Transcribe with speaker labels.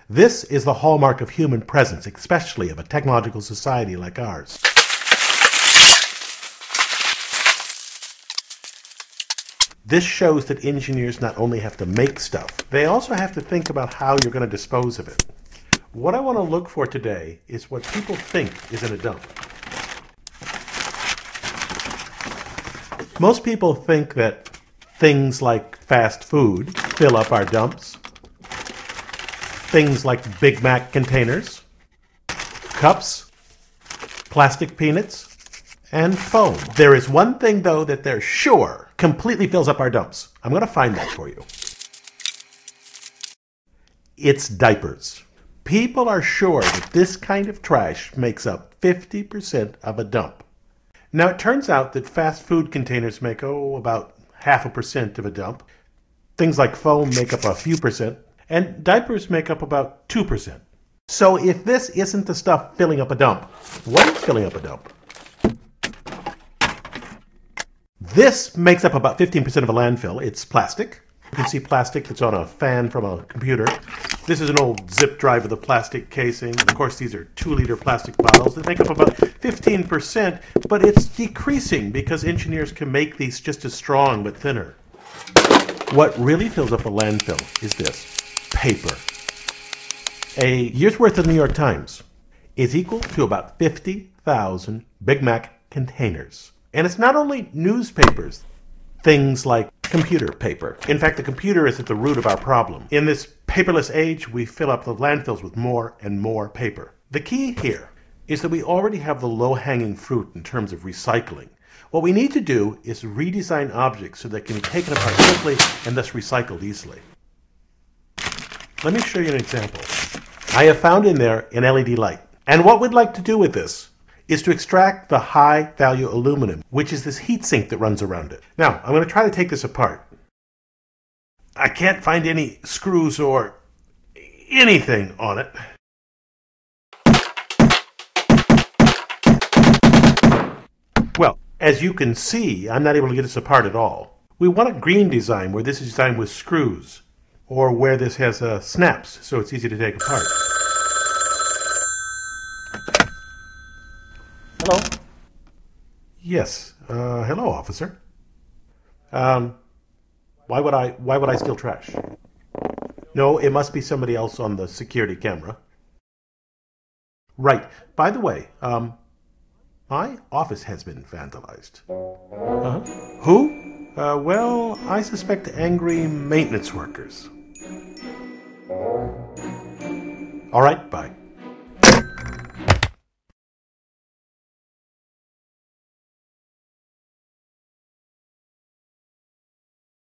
Speaker 1: This is the hallmark of human presence, especially of a technological society like ours. This shows that engineers not only have to make stuff, they also have to think about how you're going to dispose of it. What I want to look for today is what people think is in a dump. Most people think that things like fast food fill up our dumps. Things like Big Mac containers, cups, plastic peanuts, and foam. There is one thing, though, that they're sure completely fills up our dumps. I'm going to find that for you. It's diapers. People are sure that this kind of trash makes up 50% of a dump. Now, it turns out that fast food containers make, about 0.5% of a dump. Things like foam make up a few percent. And diapers make up about 2%. So if this isn't the stuff filling up a dump, what is filling up a dump? This makes up about 15% of a landfill. It's plastic. You can see plastic that's on a fan from a computer. This is an old zip drive with a plastic casing. Of course, these are 2-liter plastic bottles that make up about 15%, but it's decreasing because engineers can make these just as strong but thinner. What really fills up a landfill is this. Paper. A year's worth of New York Times is equal to about 50,000 Big Mac containers. And it's not only newspapers, things like computer paper. In fact, the computer is at the root of our problem. In this paperless age, we fill up the landfills with more and more paper. The key here is that we already have the low-hanging fruit in terms of recycling. What we need to do is redesign objects so they can be taken apart quickly and thus recycled easily. Let me show you an example. I have found in there an LED light. And what we'd like to do with this is to extract the high-value aluminum, which is this heat sink that runs around it. Now, I'm going to try to take this apart. I can't find any screws or anything on it. Well, as you can see, I'm not able to get this apart at all. We want a green design where this is designed with screws, or where this has snaps, so it's easy to take apart. Hello? Yes. Hello, officer. Why would I steal trash? No, it must be somebody else on the security camera. Right. By the way, my office has been vandalized. Who? Well, I suspect angry maintenance workers. All right, bye.